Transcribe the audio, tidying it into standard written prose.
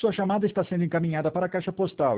Sua chamada está sendo encaminhada para a caixa postal